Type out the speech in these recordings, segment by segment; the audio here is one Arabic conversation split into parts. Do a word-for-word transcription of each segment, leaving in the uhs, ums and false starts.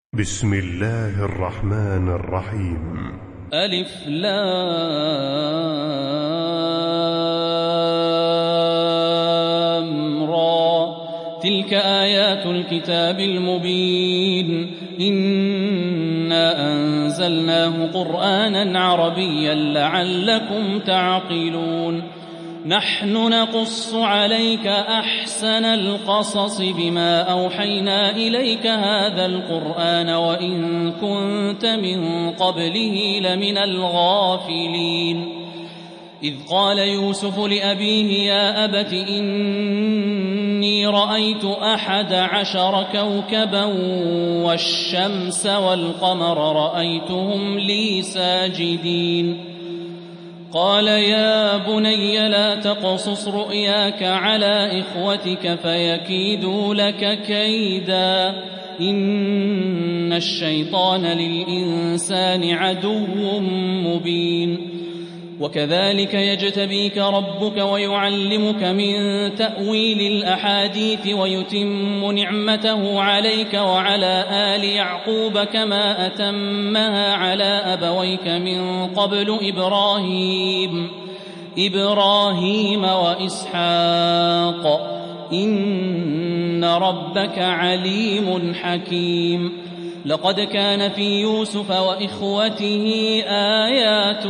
بسم الله الرحمن الرحيم. ألف لام را تلك آيات الكتاب المبين إنا أنزلناه قرآنا عربيا لعلكم تعقلون نحن نقص عليك أحسن القصص بما أوحينا إليك هذا القرآن وإن كنت من قبله لمن الغافلين إذ قال يوسف لأبيه يا أبت إني رأيت أحد عشر كوكبا والشمس والقمر رأيتهم لي ساجدين قال يا بني لا تقصص رؤياك على إخوتك فيكيدوا لك كيدا إن الشيطان للإنسان عدو مبين وكذلك يجتبيك ربك ويعلمك من تأويل الأحاديث ويتم نعمته عليك وعلى آل يعقوب كما أتمها على أبويك من قبل إبراهيم إبراهيم وإسحاق إن ربك عليم حكيم لقد كان في يوسف وإخوته آيات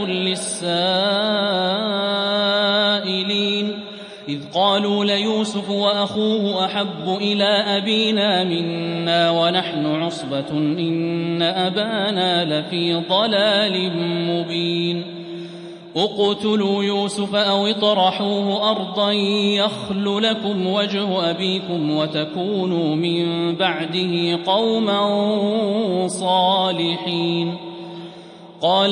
للسائلين إذ قالوا ليوسف وأخوه أحب إلى أبينا منا ونحن عصبة إن أبانا لفي ضلال مبين اقتلوا يوسف أو اطرحوه أرضا يخل لكم وجه أبيكم وتكونوا من بعده قوما صالحين قال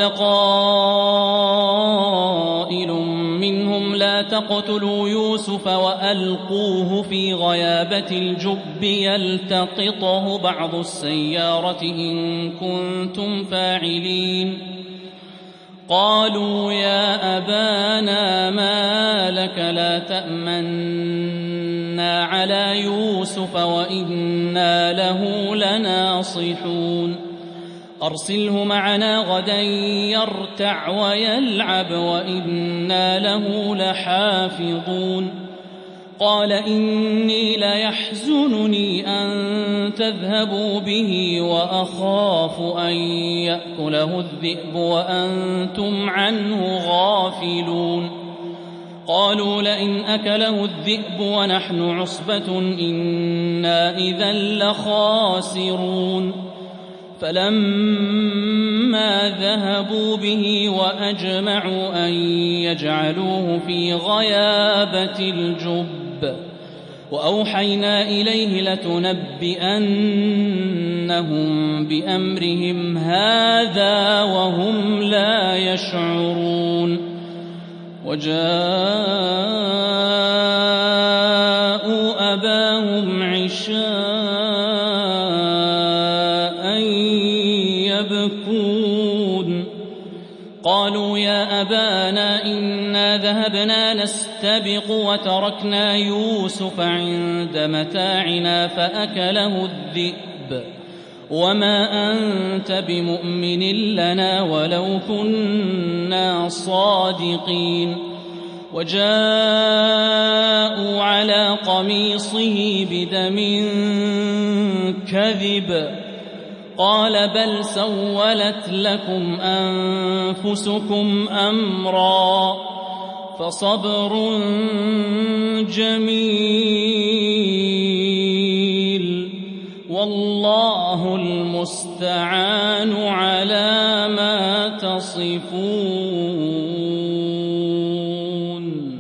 قائل منهم لا تقتلوا يوسف وألقوه في غيابة الجب يلتقطه بعض السيارة إن كنتم فاعلين قالوا يا أبانا ما لك لا تأمنا على يوسف وإنا له لناصحون أرسله معنا غدا يرتع ويلعب وإنا له لحافظون قال إني ليحزنني أن تذهبوا به وأخاف أن يأكله الذئب وأنتم عنه غافلون قالوا لئن أكله الذئب ونحن عصبة إنا إذا لخاسرون فلما ذهبوا به وأجمعوا أن يجعلوه في غيابة الجب وأوحينا إليه لتنبئنهم بأمرهم هذا وهم لا يشعرون وجاءوا أباهم عشاء يبكون قالوا يا أبانا إنا ذهبنا نستبق وتركنا يوسف عند متاعنا فأكله الذئب وما أنت بمؤمن لنا ولو كنا صادقين وجاءوا على قميصه بدم كذب قال بل سولت لكم أنفسكم أمرا فصبر جميل والله المستعان على ما تصفون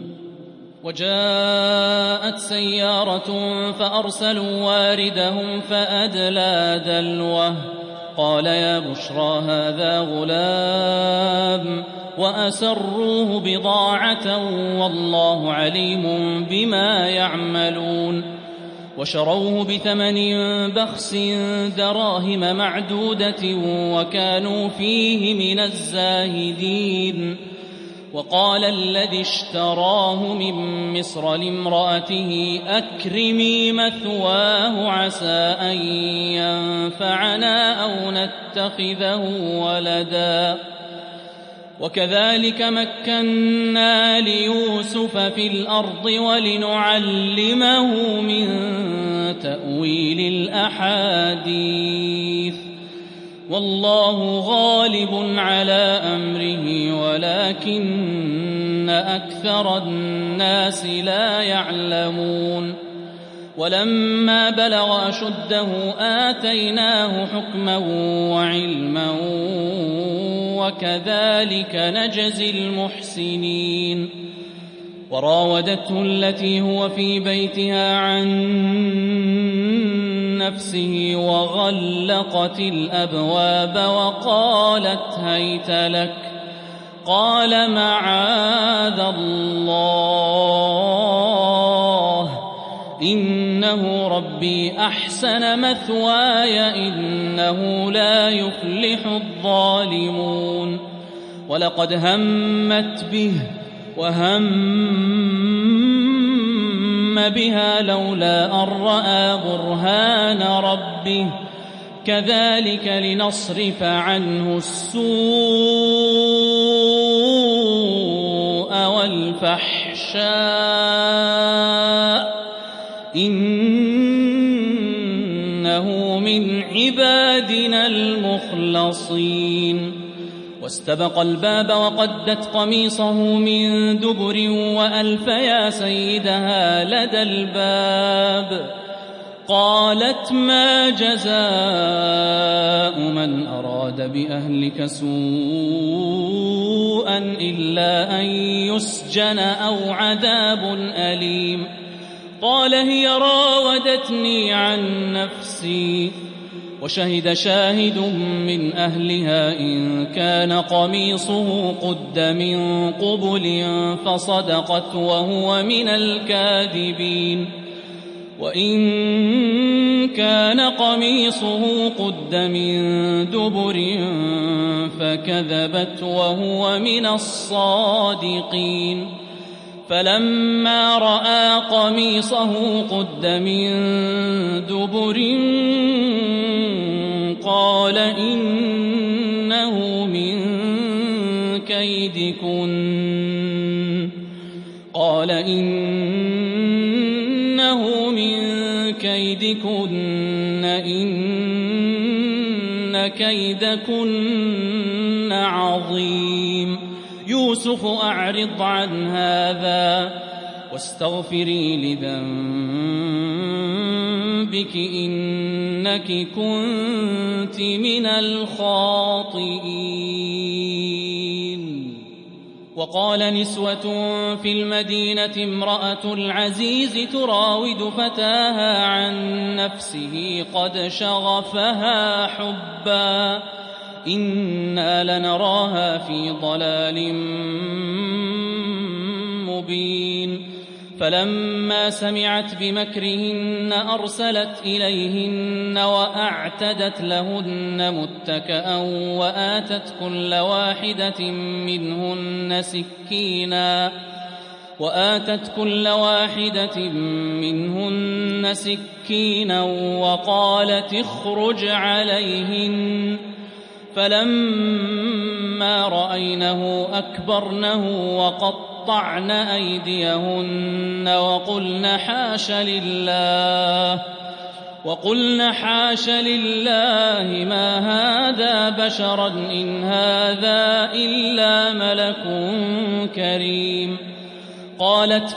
وجاءت سيارة فأرسلوا واردهم فأدلى دلوه قال يا بشرى هذا غلام وأسروه بضاعة والله عليم بما يعملون وشروه بثمن بخس دراهم معدودة وكانوا فيه من الزاهدين وقال الذي اشتراه من مصر لامرأته أكرمي مثواه عسى أن ينفعنا أو نتخذه ولدا وكذلك مكنا ليوسف في الأرض ولنعلمه من تأويل الأحاديث والله غالب على أمره ولكن أكثر الناس لا يعلمون ولما بلغ أشده آتيناه حكما وعلما وكذلك نجزي المحسنين وراودته التي هو في بيتها عن نفسه وغلقت الأبواب وقالت هيت لك قال معاذ الله إنه ربي أحسن مثواي إنه لا يفلح الظالمون ولقد همت به وهم بها لولا أن رأى برهان ربه كذلك لنصرف عنه السوء والفحشاء إنه من عبادنا المخلصين واستبق الباب وقدت قميصه من دبر وألف يا سيدها لدى الباب قالت ما جزاء من أراد بأهلك سوءا إلا أن يسجن أو عذاب أليم قال هي راودتني عن نفسي وشهد شاهد من أهلها إن كان قميصه قد من قبل فصدقت وهو من الكاذبين وإن كان قميصه قد من دبر فكذبت وهو من الصادقين فلما رأى قميصه قد من دبر قال إنه من كيدكن قال إنه من كيدكن إن كيدكن عظيم يوسف أعرض عن هذا واستغفري لذنبك إنك كنت من الخاطئين وقال نسوة في المدينة امرأة العزيز تراود فتاها عن نفسه قد شغفها حبا إنا لنراها في ضلال مبين فلما سمعت بمكرهن أرسلت إليهن وأعتدت لهن متكأ وآتت كل واحدة منهن سكينا وآتت كل واحدة منهن سكينا وقالت اخرج عليهن فلما رأينه أكبرنه وقطعن أيديهن وقلن حاش لله وقلن حاش لله ما هذا بشرا إن هذا إلا ملك كريم قالت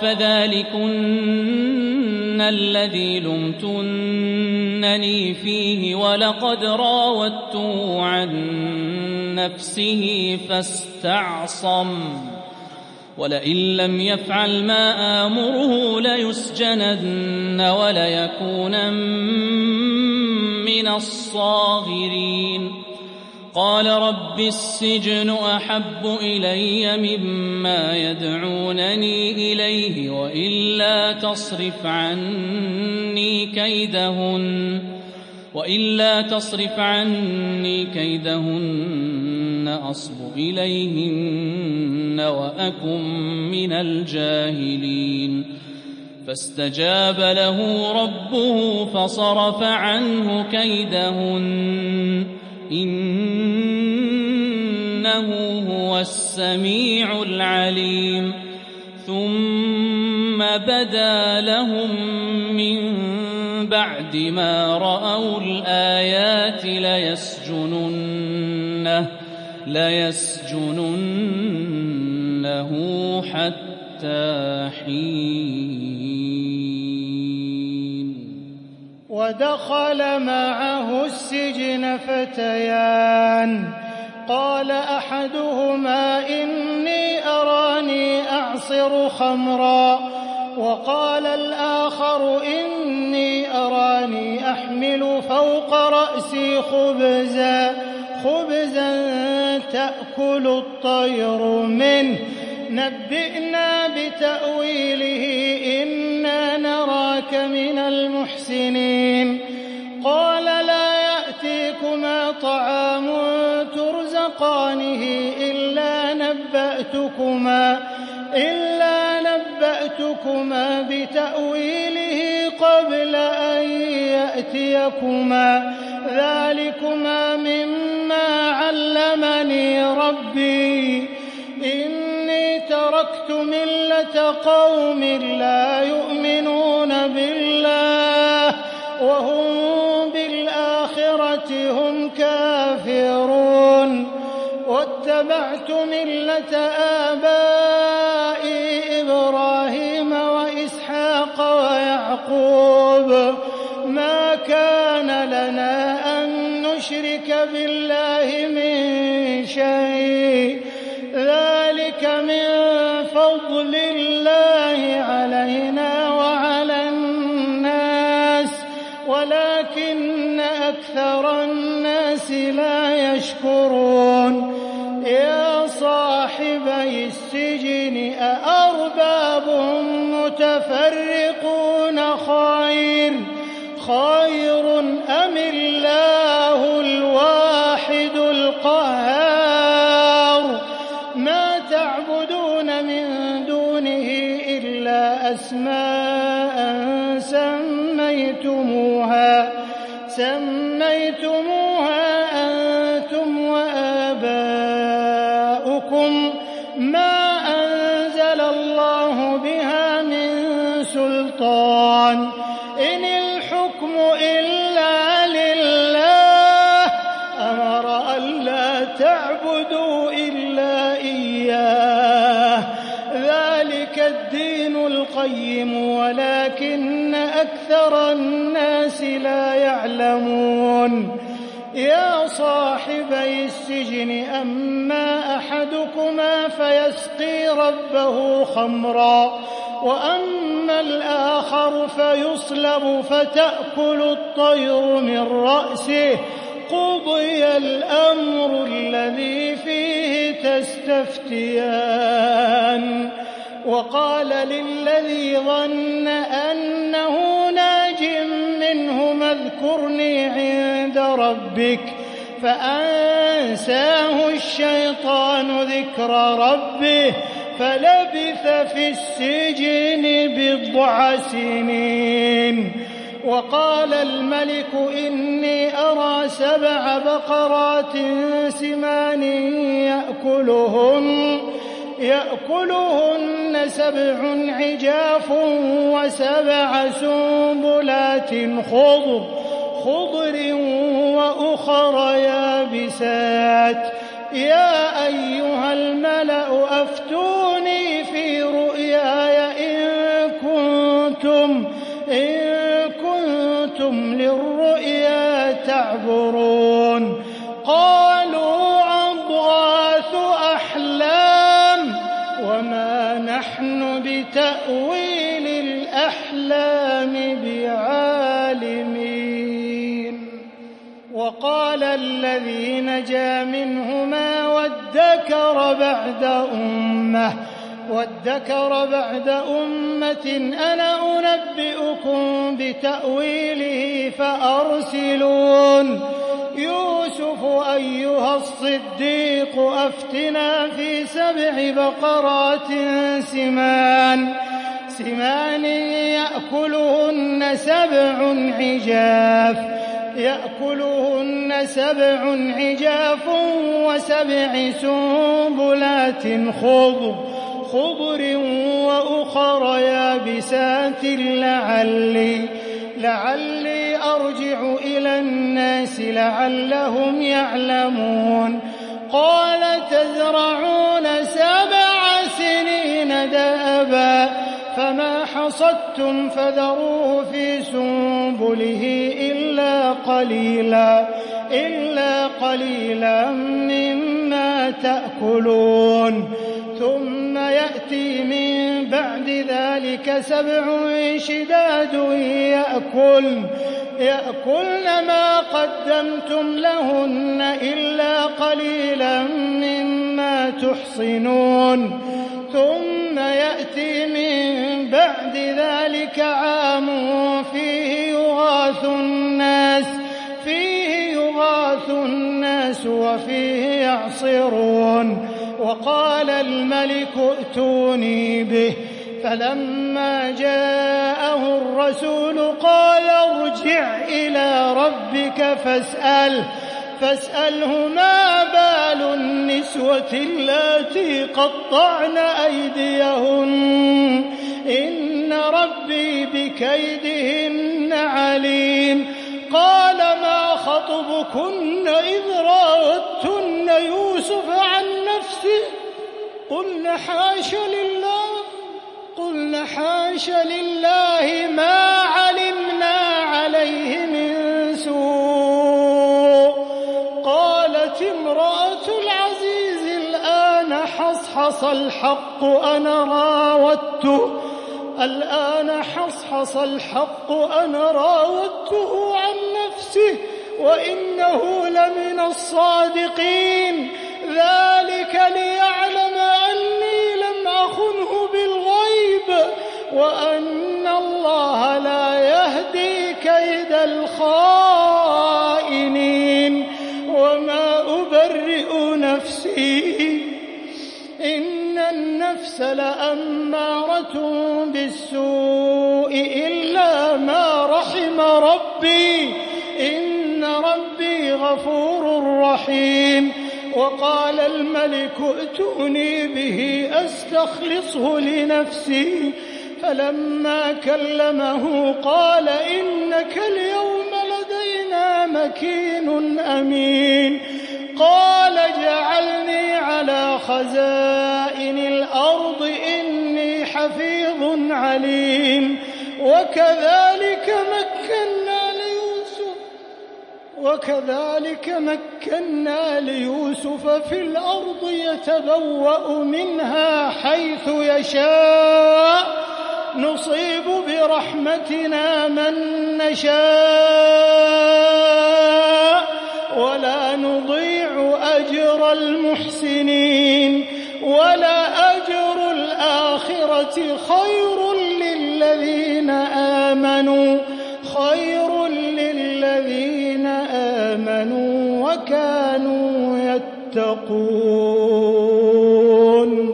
فذلكن الذي لمتنني فيه ولقد راودته عن نفسه فاستعصم ولئن لم يفعل ما آمره ليسجنن وليكونن من الصاغرين قال رب السجن أحب إلي مما يدعونني إليه وإلا تصرف عني كيدهن وإلا تصرف عني كيدهن أصب إليهن وأكن من الجاهلين فاستجاب له ربه فصرف عنه كيدهن إنه هو السميع العليم ثم بدا لهم من بعد ما رأوا الآيات ليسجننه, ليسجننه حتى حين. ودخل معه السجن فتيان قال أحدهما إني أراني أعصر خمرا وقال الآخر إني أراني أحمل فوق رأسي خبزا خبزا تأكل الطير منه نبئنا بتأويله إنا نراك من المحسنين. قال لا يأتيكما طعام ترزقانه إلا نبأتكما إلا نبأتكما بتأويله قبل أن يأتيكما ذلكما مما علمني ربي إني تركت ملة قوم لا يؤمنون بالله وهم بالآخرة هم كافرون واتبعت ملة آبائي إبراهيم وإسحاق ويعقوب ما كان لنا أن نشرك بالله من شيء ذلك من فضل الله علينا وعلى الناس ولكن أكثر الناس لا يشكرون. يا صاحبي السجن أأرباب متفرقون خير خير أم الله الواحد القهار ما تعبدون من دونه إلا أسماء سميتموها سميتموها أنتم وآباؤكم ما أنزل الله بها من سلطان إن الحكم إلا لله أمر ألا تعبدوا إلا إياه ذلك الدين القيم ولكن أكثر الناس لا يعلمون. يا صاحبي السجن أما أحدكما فيسقي ربه خمرا وأما الآخر فيصلب فتأكل الطير من رأسه قضي الأمر الذي فيه تستفتيان. وقال للذي ظن أنه ناج منهما اذكرني عند ربك فأنساه الشيطان ذكر ربه فلبث في السجن بضع سنين. وقال الملك إني أرى سبع بقرات سمان يأكلهن يأكلهن سبع عجاف وسبع سنبلات خضر خضر وأخر يابسات يا أيها الملأ أفتوني في رؤياي إن كنتم إن كنتم للرؤيا تعبرون. قالوا أضغاث أحلام وما نحن بتأويل الأحلام بعالمين. وقال الذي نجا منهما وادكر بعد أمة وادكر بعد أمة أنا أنبئكم بتأويله فأرسلون يوسف أيها الصديق أفتنا في سبع بقرات سمان سمان يأكلهن سبع عجاف يأكلهن سبع عجاف وسبع سنبلات خضر خضر وأخر يابسات لعلي لعلي أرجع إلى الناس لعلهم يعلمون قال تزرعون سبع سنين دابا فما حصدتم فذروه في سنبله إلا قليلا إلا قليلا مما تأكلون ثم يأتي من بعد ذلك سبع شداد يأكلن يأكلن ما قدمتم لهن إلا قليلا مما تحصنون ثم يأتي من بعد ذلك عام فيه يغاث الناس فيه يغاث الناس وفيه يعصرون وقال الملك ائتوني به فلما جاءه الرسول قال ارجع إلى ربك فاسأله فاسأله ما بال النسوة اللاتي قطعن أيديهن إن ربي بكيدهن عليم قال ما خطبكن إذ راودتن يوسف عن نفسه قلنا حاش لله قلنا حاش لله ما علمنا عليه من سوء قالت امرأة العزيز الآن حصحص الحق أنا راودته الآن حصحص الحق أنا راودته عن نفسه وإنه لمن الصادقين ذلك ليعلم أني لم أخنه بالغيب وأن الله لا يهدي كيد الخائنين وما أبرئ نفسي إن النفس لأمارة بالسوء إلا ما رحم ربي إن ربي غفور رحيم وقال الملك ائتوني به أستخلصه لنفسي فلما كلمه قال إنك اليوم لدينا مكين أمين قال اجعلني على خزائن الأرض إني حفيظ عليم وكذلك مكنا ليوسف وكذلك مكنا ليوسف في الأرض يتبوأ منها حيث يشاء نصيب برحمتنا من نشاء ولا نضيع أجر المحسنين ولا أجر الآخرة خير للذين آمنوا خير للذين آمنوا وكانوا يتقون.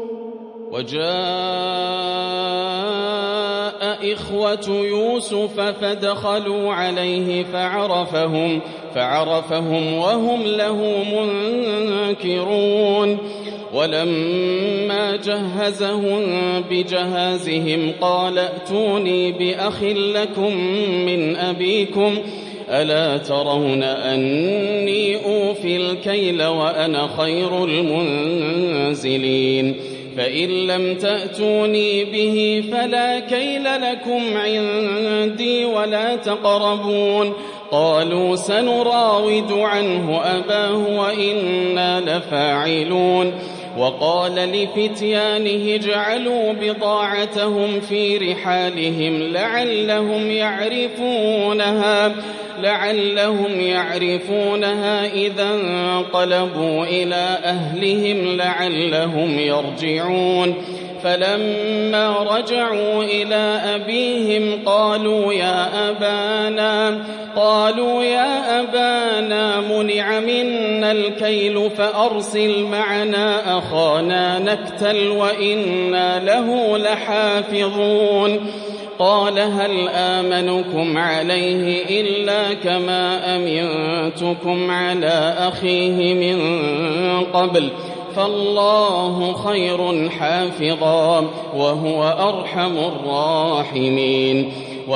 وجاء إخوة يوسف فدخلوا عليه فعرفهم فعرفهم وهم له منكرون ولما جهزهم بجهازهم قال ائتوني بأخ لكم من أبيكم ألا ترون أني أوفي الكيل وأنا خير المنزلين فإن لم تأتوني به فلا كيل لكم عندي ولا تقربون قالوا سنراود عنه أباه وإنا لفاعلون وقال لفتيانه اجعلوا بضاعتهم في رحالهم لعلهم يعرفونها لعلهم يعرفونها إذا انقلبوا إلى أهلهم لعلهم يرجعون فلما رجعوا إلى أبيهم قالوا يا أبانا قالوا يا أبانا منع منا الكيل فأرسل معنا أخانا نكتل وإنا له لحافظون قال هل آمنكم عليه إلا كما أمنتكم على أخيه من قبل فالله خير حافظا وهو أرحم الراحمين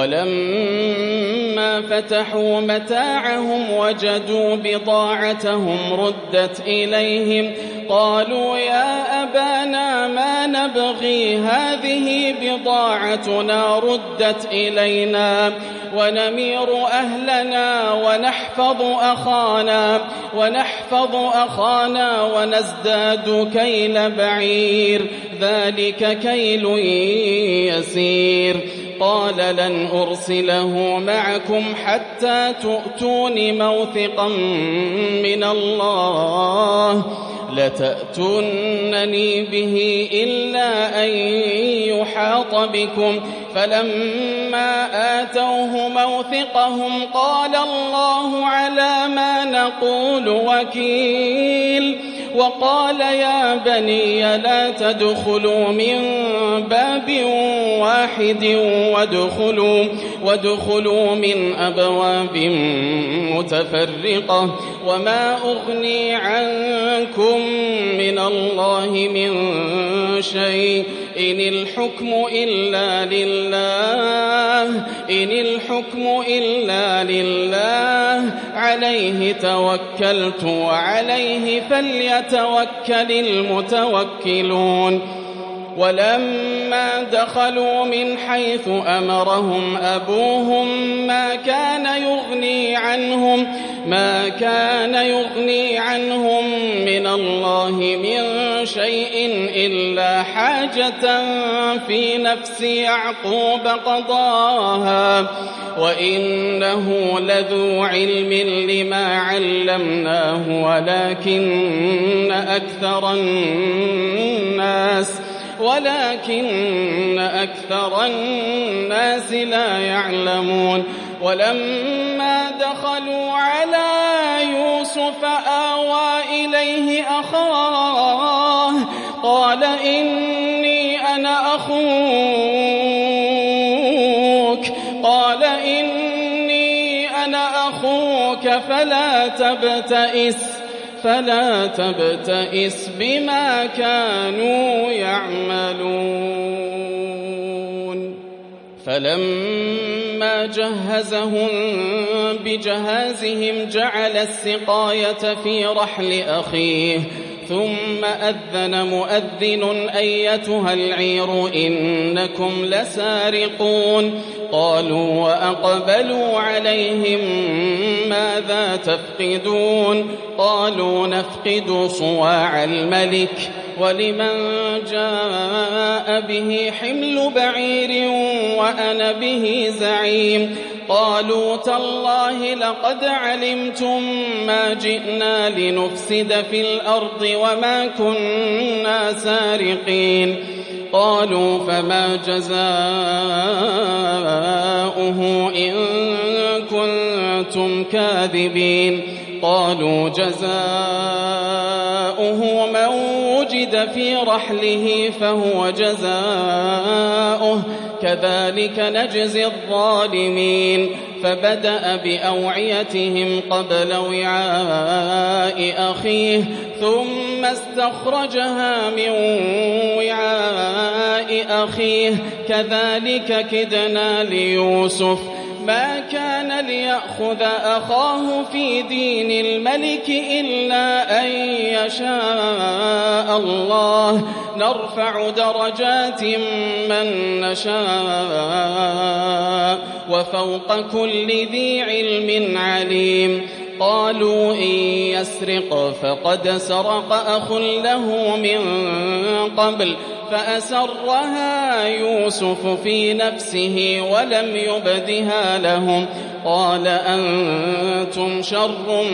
ولما فتحوا متاعهم وجدوا بضاعتهم ردت إليهم قالوا يا أبانا ما نبغي هذه بضاعتنا ردت إلينا ونمير أهلنا ونحفظ أخانا ونحفظ أخانا ونزداد كيل بعير ذلك كيل يسير قال لن أرسله معكم حتى تؤتون موثقا من الله لتأتونني به إلا أن يحاط بكم فلما آتوه موثقهم قال الله على ما نقول وكيل وقال يا بني لا تدخلوا من باب واحد وادخلوا, وادخلوا من أبواب متفرقة وما أغني عنكم من الله من شيء إن الحكم إلا لله إن الحكم إلا لله عليه توكلت وعليه فليتوكل المتوكلون ولما دخلوا من حيث أمرهم أبوهم ما كان يغني عنهم ما كان يغني عنهم من الله من شيء إلا حاجة في نفس يعقوب قضاها وإنه لذو علم لما علمناه ولكن أكثر الناس ولكن أكثر الناس لا يعلمون ولما دخلوا على يوسف آوى إليه أخاه قال إني أنا أخوك قال إني أنا أخوك فلا تبتئس فلا تبتئس بما كانوا يعملون فلما جهزهم بجهازهم جعل السقاية في رحل أخيه ثم أذن مؤذن أيتها العير إنكم لسارقون قالوا وأقبلوا عليهم ماذا تفقدون قالوا نفقد صواع الملك ولمن جاء به حمل بعير وأنا به زعيم قالوا تالله لقد علمتم ما جئنا لنفسد في الأرض وما كنا سارقين قالوا فما جزاؤه إن كنتم كاذبين قالوا جزاؤه من وجد في رحله فهو جزاؤه كذلك نجزي الظالمين فبدأ بأوعيتهم قبل وعاء أخيه ثم استخرجها من وعاء أخيه كذلك كدنا ليوسف ما كان ليأخذ أخاه في دين الملك إلا أن يشاء الله نرفع درجات من نشاء وفوق كل ذي علم عليم قالوا إن يسرق فقد سرق أخ له من قبل فأسرها يوسف في نفسه ولم يبدها لهم قال أنتم شر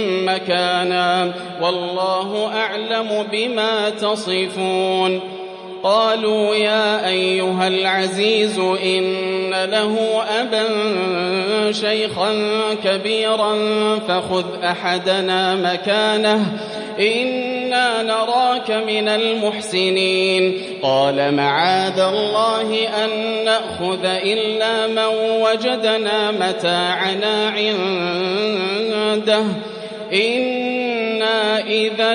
مكانا والله أعلم بما تصفون قالوا يا أيها العزيز إن له أبا شيخا كبيرا فخذ أحدنا مكانه إنا نراك من المحسنين قال معاذ الله أن نأخذ إلا من وجدنا متاعنا عنده إنا إذا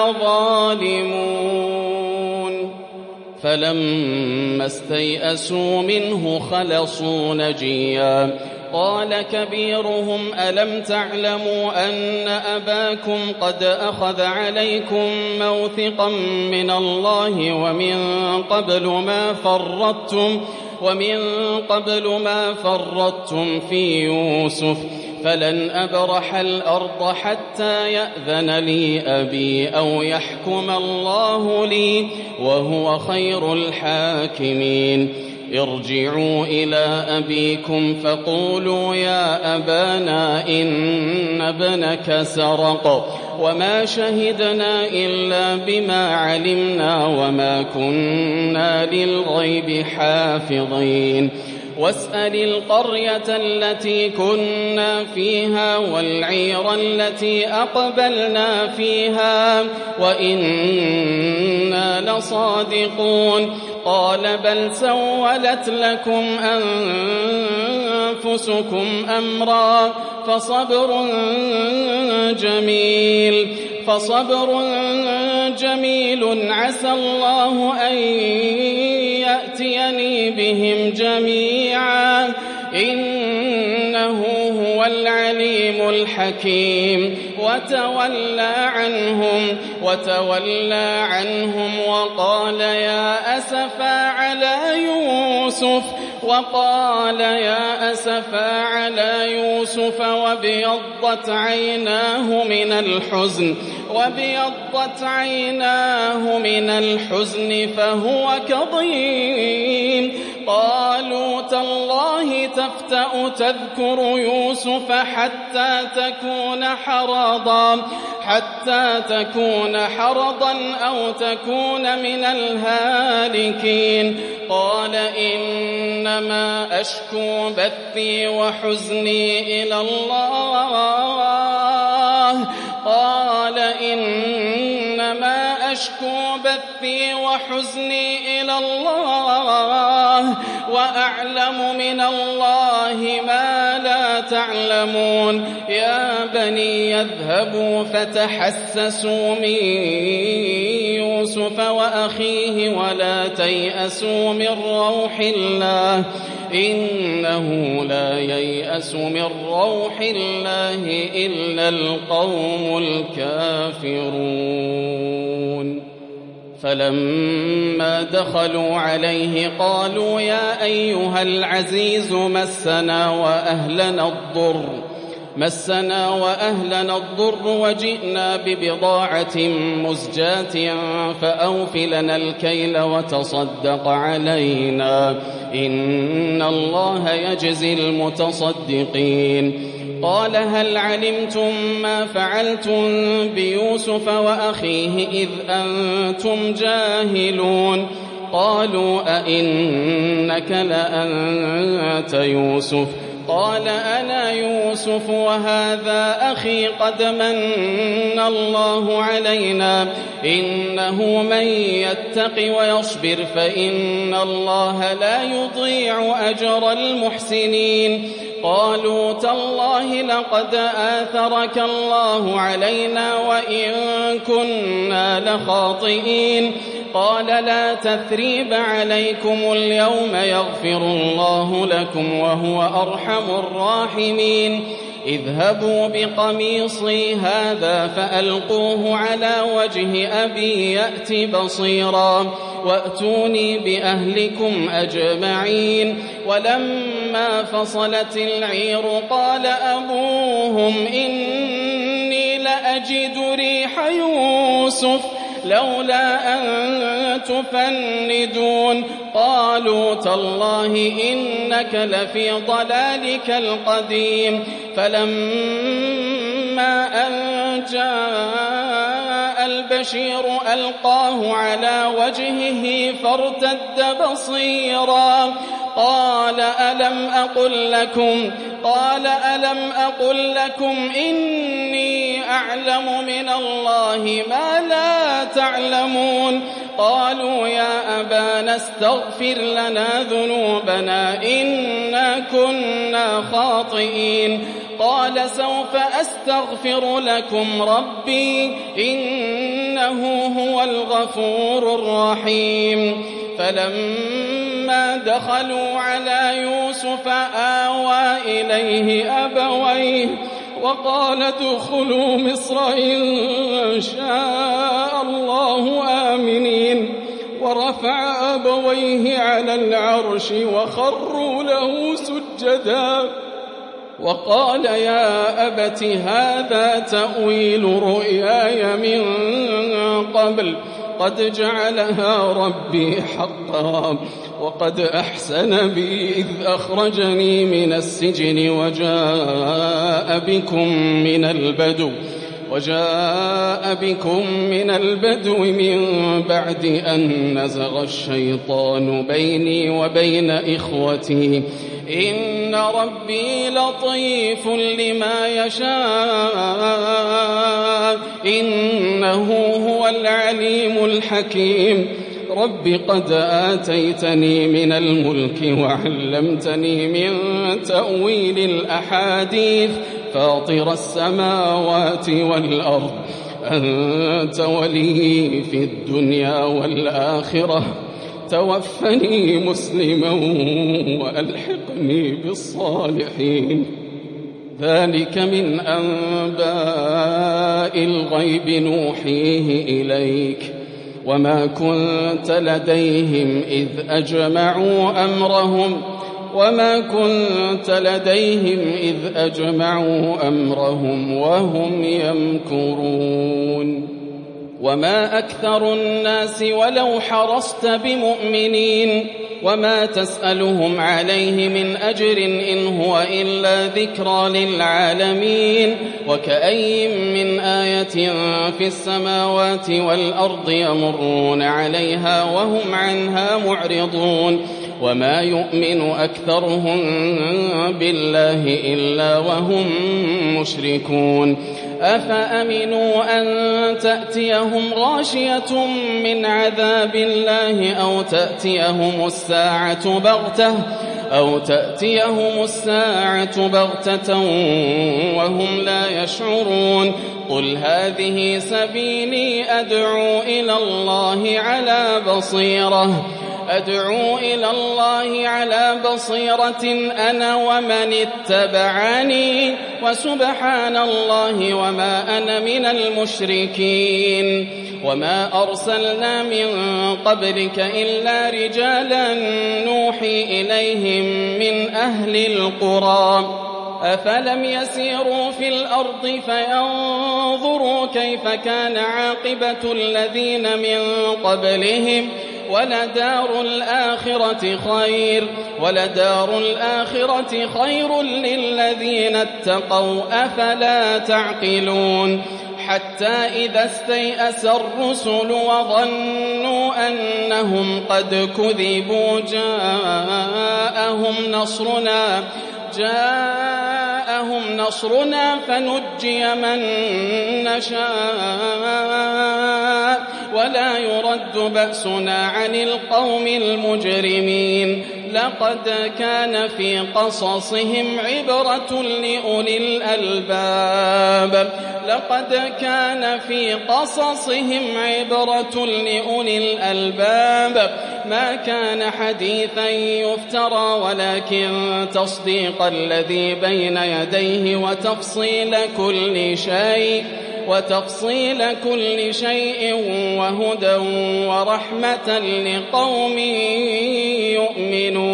لظالمون فلما استيئسوا منه خلصوا نجيا قال كبيرهم ألم تعلموا أن أباكم قد أخذ عليكم موثقا من الله ومن قبل ما فرطتم ومن قبل ما فرطتم في يوسف فلن أبرح الأرض حتى يأذن لي أبي أو يحكم الله لي وهو خير الحاكمين ارجعوا إلى أبيكم فقولوا يا أبانا إن ابنك سرق وما شهدنا إلا بما علمنا وما كنا للغيب حافظين واسأل القرية التي كنا فيها والعير التي أقبلنا فيها وإنا لصادقون قال بل سولت لكم أنفسكم أمرا فصبر جميل فصبر جميل عسى الله أن يأتيني بهم جميعا إنه هو العليم الحكيم وتولى عنهم وتولى عنهم وقال يا أسفا على يوسف وقال يا أسفا على يوسف وابيضت عيناه من الحزن وابيضت عيناه من الحزن فهو كظيم قالوا تالله تفتأ تذكر يوسف حتى تكون حرضا حتى تكون حرضا أو تكون من الهالكين قال إنما أشكو بثي وحزني إلى الله قال إنما أشكو بثي وحزني إلى الله وأعلم من الله ما لا تعلمون يا بني يذهبوا فتحسسوا من يوسف وأخيه ولا تيأسوا من روح الله إنه لا ييأس من روح الله إلا القوم الكافرون فلما دخلوا عليه قالوا يا أيها العزيز مسنا وأهلنا الضر مسنا وأهلنا الضر وجئنا ببضاعة مزجاة فأوف لنا الكيل وتصدق علينا إن الله يجزي المتصدقين قال هل علمتم ما فعلتم بيوسف وأخيه إذ أنتم جاهلون قالوا أئنك لأنت يوسف قال أنا يوسف وهذا أخي قد من الله علينا إنه من يتق ويصبر فإن الله لا يضيع أجر المحسنين قالوا تالله لقد آثرك الله علينا وإن كنا لخاطئين قال لا تثريب عليكم اليوم يغفر الله لكم وهو أرحم الراحمين اذهبوا بقميصي هذا فألقوه على وجه أبي يأت بصيرا وأتوني بأهلكم أجمعين ولما فصلت العير قال أبوهم إني لأجد ريح يوسف لولا أن تفندون قالوا تالله إنك لفي ضلالك القديم فلما أن جاء البشر البشير ألقاه على وجهه فارتد بصيرا قال ألم أقل لكم قال ألم أقل لكم إني أعلم من الله ما لا تعلمون قالوا يا أبانا استغفر لنا ذنوبنا إنا كنا خاطئين قال سوف أستغفر لكم ربي إنه هو الغفور الرحيم فلما دخلوا على يوسف آوى إليه أبويه وقال ادخلوا مصر إن شاء الله آمنين ورفع أبويه على العرش وخروا له سجدا وقال يا أبت هذا تأويل رؤياي من قبل قد جعلها ربي حقا وقد أحسن بي إذ أخرجني من السجن وجاء بكم من البدو وجاء بكم من البدو من بعد أن نزغ الشيطان بيني وبين إخوتي إن ربي لطيف لما يشاء إنه هو العليم الحكيم رب قد آتيتني من الملك وعلمتني من تأويل الأحاديث فاطر السماوات والأرض أنت ولي في الدنيا والآخرة توفني مسلما وألحقني بالصالحين ذلك من أنباء الغيب نوحيه إليك وما كنت لديهم إذ أجمعوا أمرهم وما كنت لديهم إذ أجمعوا أمرهم وهم يمكرون وما أكثر الناس ولو حرصت بمؤمنين وما تسألهم عليه من أجر إن هو إلا ذكرى للعالمين وكأي من آية في السماوات والأرض يمرون عليها وهم عنها معرضون وما يؤمن أكثرهم بالله إلا وهم مشركون أفأمنوا أن تأتيهم غاشية من عذاب الله أو تأتيهم الساعة بغتة أو تأتيهم الساعة بغتة وهم لا يشعرون قل هذه سبيلي أدعو إلى الله على بصيرة أدعو إلى الله على بصيرة أنا ومن اتبعني وسبحان الله وما أنا من المشركين وما أرسلنا من قبلك إلا رجالا نوحي إليهم من أهل القرى أفلم يسيروا في الأرض فينظروا كيف كان عاقبة الذين من قبلهم ولدار الآخرة خير ولدار الآخرة خير للذين اتقوا أفلا تعقلون حتى إذا استيأس الرسل وظنوا أنهم قد كذبوا جاءهم نصرنا جاءهم نصرنا فنجي من نشاء ولا يرد بأسنا عن القوم المجرمين لقد كان في قصصهم عبرة لأولي الألباب لقد كان في قصصهم عبرة لأولي الألباب ما كان حديثا يفترى ولكن تصديق الذي بين يديه وتفصيل كل شيء وتفصيل كل شيء وهدى ورحمة لقوم يؤمنون